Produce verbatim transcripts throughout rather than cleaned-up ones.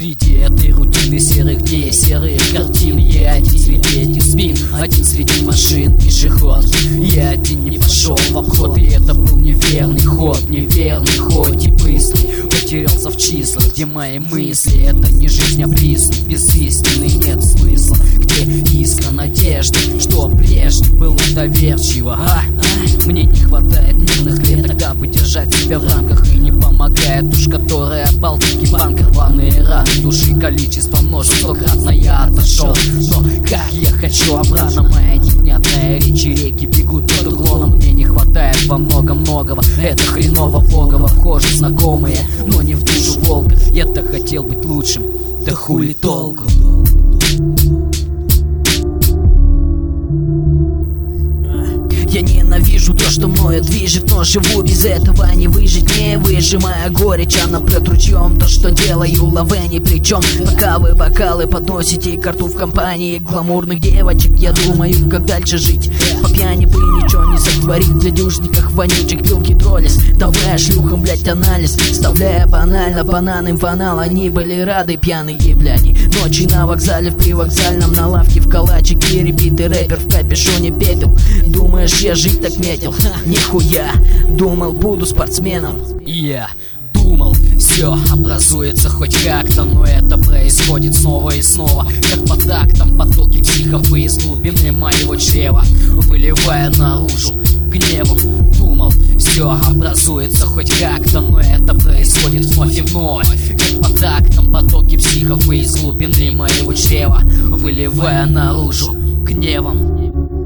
Среди этой рутины серых дней, серых картин, я один среди этих спин, один среди машин, пешеход. Я один не пошел в обход, и это был неверный ход, неверный ход и быстрый. Потерялся в числах, где мои мысли. Это не жизнь, а призм, без истины нет смысла. Где искра надежды, что прежде было доверчиво. а? а? Мне не хватает нервных клеток, дабы держать себя в рамках. И не помогает уж, которая от Балтики банка. Рваные раны души, количество множество кратно я отошел. Но как я хочу обратно, моя невнятная речь и реки бегут под уклоном. Мне не хватает во много многого, это хреново влогово. Вхожи знакомые, но не в душу волка. Я-то хотел быть лучшим, да хули толку. Я ненавижу то, что мною движет, но живу без этого не выжить, не выжимая горечь. Она прет ручьем то, что делаю лаве ни при чем. Пока вы бокалы подносите ко рту в компании гламурных девочек, я думаю, как дальше жить. По пьяни бы ничего не сотворить для дюжников вонючих пилки дролис. Давая шлюхам, блять, анализ, вставляя банально банан им фанал. Они были рады, пьяные бляни. Ночи на вокзале, в привокзальном, на лавке в калачике. Репитый рэпер в капюшоне пепел. Думаешь, я жить так метил? Ха, нихуя. Думал, буду спортсменом. Я думал, все образуется хоть как-то, но это происходит снова и снова. Как по тактам потоки психов из глубины моего чрева, выливая наружу гневом. Думал, все образуется хоть как-то, но это происходит вновь и вновь. Как по тактам потоки психов из глубины моего чрева, выливая наружу гневом.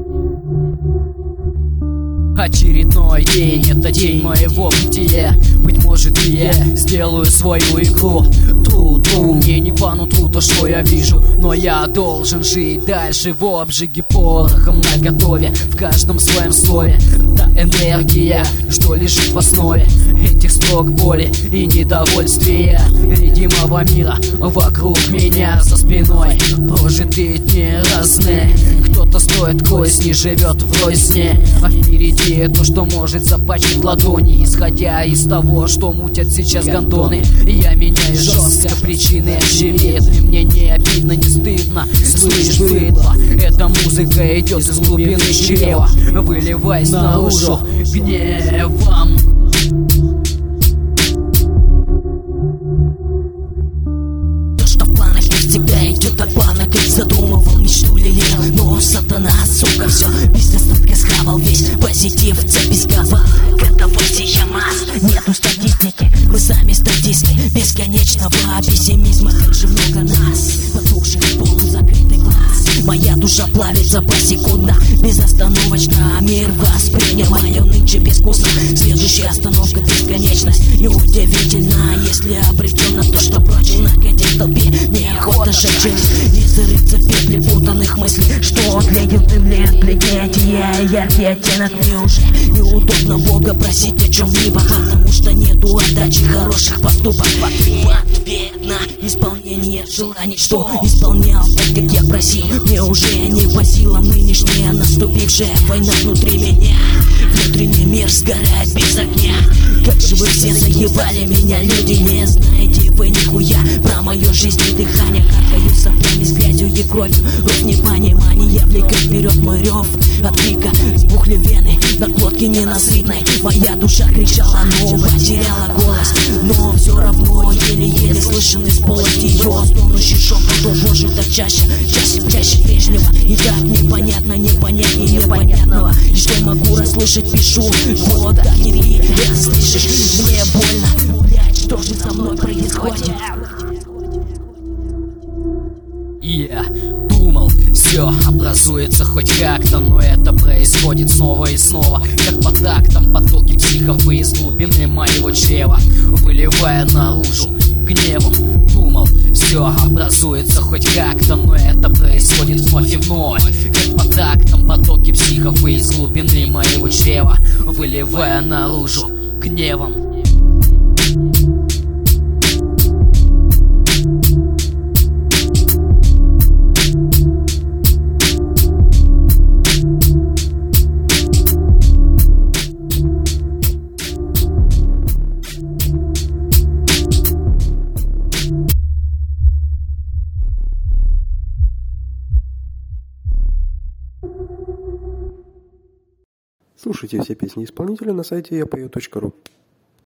Очередной день, это день моего бытия. Быть может, и я сделаю свою игру. Тру-тру, мне не по нутру то, что я вижу, но я должен жить дальше в обжиге порохом наготове. В каждом своем слове та энергия, что лежит в основе этих строк боли и недовольствия видимого мира вокруг меня за спиной. Прожитые дни разные, кто-то строит козни, живет в розни, а впереди то, что может запачкать ладони. Исходя из того, что мутят сейчас гондоны, я меняю жестко причины очевидны. Мне не обидно, не стыдно, слышишь, быдло. Эта музыка идет из глубины чрева, выливаясь наружу гневом. То, что в планах не всегда идет от плана, как задумывал, мечту лелеял. Но сатана, сука, все без остатка схавал весь позитив, цепись гава. Готово сия масс, нету статистики, мы сами статисты бесконечного пессимизма. Как же много нас, потухших полузакрытый глаз. Моя душа плавится посекундно, безостановочно. Мир воспринимаю нынче безвкусно. Следующая остановка — бесконечность. Неудивительно, если обречен на то, что прочил на коде в толпе. Неохота сжать челюсть и зарыться в петле путанных мыслей, что тлеют им лет плетения. Яркий оттенок, мне уже неудобно Бога просить о чем-либо, потому что нету отдачи хороших поступок в ответ на исполнение желаний, что исполнял так, как я просил. Мне уже не по силам нынешняя наступившая война внутри меня. Внутренний мир сгорает без огня. Как же вы все заебали меня, люди, не знаете вы нихуя про мою жизнь и дыхание. Каркаю соплями с грязью и кровью, рот непонимания влекет вперед мой рев. От крика сбухли вены, на глотке ненасытной моя душа кричала, но потеряла голос. Но все равно еле-еле слышен из полости ее стонущий шепот. О боже, так чаще, чаще, чаще прежнего. И так непонятно, непонятнее непонятного. И что могу расслышать, пишу, вот так и ты слышишь. Мне больно, блять, что же со мной происходит? Я думал, все образуется хоть как-то, но это происходит снова и снова. Как по тактам потоки психов из глубины моего чрева, выливая наружу гневом. Думал, все образуется хоть как-то, но это происходит вновь и вновь. Как по тактам потоки психов из глубины моего чрева, выливая наружу гневом. Слушайте все песни исполнителя на сайте я пою точка ру.